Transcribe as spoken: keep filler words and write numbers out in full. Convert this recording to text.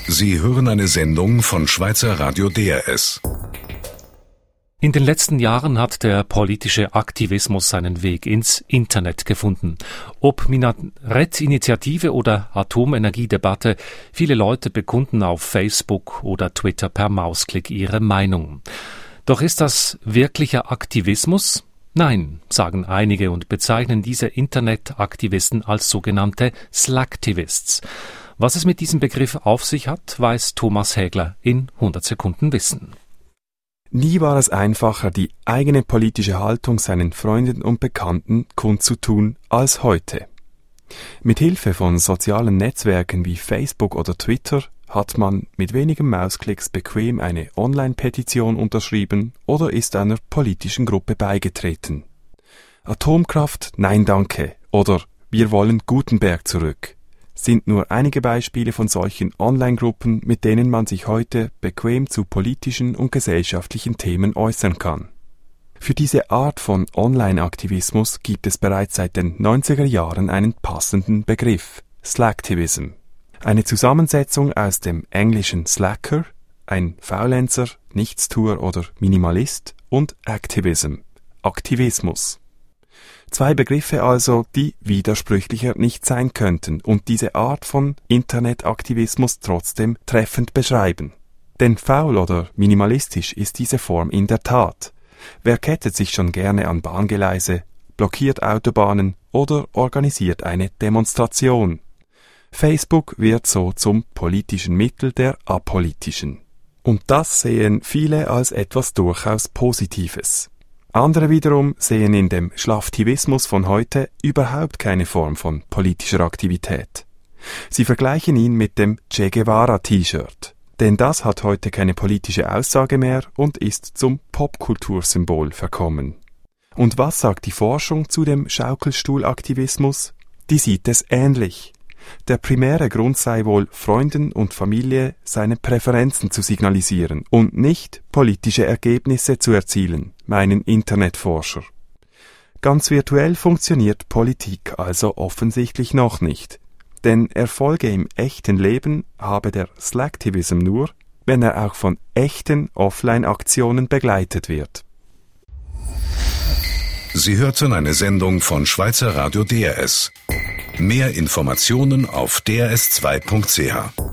Sie hören eine Sendung von Schweizer Radio D R S. In den letzten Jahren hat der politische Aktivismus seinen Weg ins Internet gefunden. Ob Minarett-Initiative oder Atomenergiedebatte, viele Leute bekunden auf Facebook oder Twitter per Mausklick ihre Meinung. Doch ist das wirklicher Aktivismus? Nein, sagen einige und bezeichnen diese Internetaktivisten als sogenannte Slacktivists. Was es mit diesem Begriff auf sich hat, weiß Thomas Hägler in hundert Sekunden Wissen. Nie war es einfacher, die eigene politische Haltung seinen Freunden und Bekannten kundzutun als heute. Mit Hilfe von sozialen Netzwerken wie Facebook oder Twitter hat man mit wenigen Mausklicks bequem eine Online-Petition unterschrieben oder ist einer politischen Gruppe beigetreten. Atomkraft, nein danke oder wir wollen Gutenberg zurück sind nur einige Beispiele von solchen Online-Gruppen, mit denen man sich heute bequem zu politischen und gesellschaftlichen Themen äußern kann. Für diese Art von Online-Aktivismus gibt es bereits seit den neunziger Jahren einen passenden Begriff: Slacktivism. Eine Zusammensetzung aus dem englischen Slacker, ein Faulenzer, Nichtstuer oder Minimalist, und Activism, Aktivismus. Zwei Begriffe also, die widersprüchlicher nicht sein könnten und diese Art von Internetaktivismus trotzdem treffend beschreiben. Denn faul oder minimalistisch ist diese Form in der Tat. Wer kettet sich schon gerne an Bahngeleise, blockiert Autobahnen oder organisiert eine Demonstration? Facebook wird so zum politischen Mittel der Apolitischen. Und das sehen viele als etwas durchaus Positives. Andere wiederum sehen in dem Schlaftivismus von heute überhaupt keine Form von politischer Aktivität. Sie vergleichen ihn mit dem Che Guevara-T-Shirt. Denn das hat heute keine politische Aussage mehr und ist zum Popkultursymbol verkommen. Und was sagt die Forschung zu dem Schaukelstuhlaktivismus? Die sieht es ähnlich. Der primäre Grund sei wohl, Freunden und Familie seine Präferenzen zu signalisieren und nicht politische Ergebnisse zu erzielen, meinen Internetforscher. Ganz virtuell funktioniert Politik also offensichtlich noch nicht. Denn Erfolge im echten Leben habe der Slacktivism nur, wenn er auch von echten Offline-Aktionen begleitet wird. Sie hörten eine Sendung von Schweizer Radio D R S. Mehr Informationen auf d r s zwei punkt c h.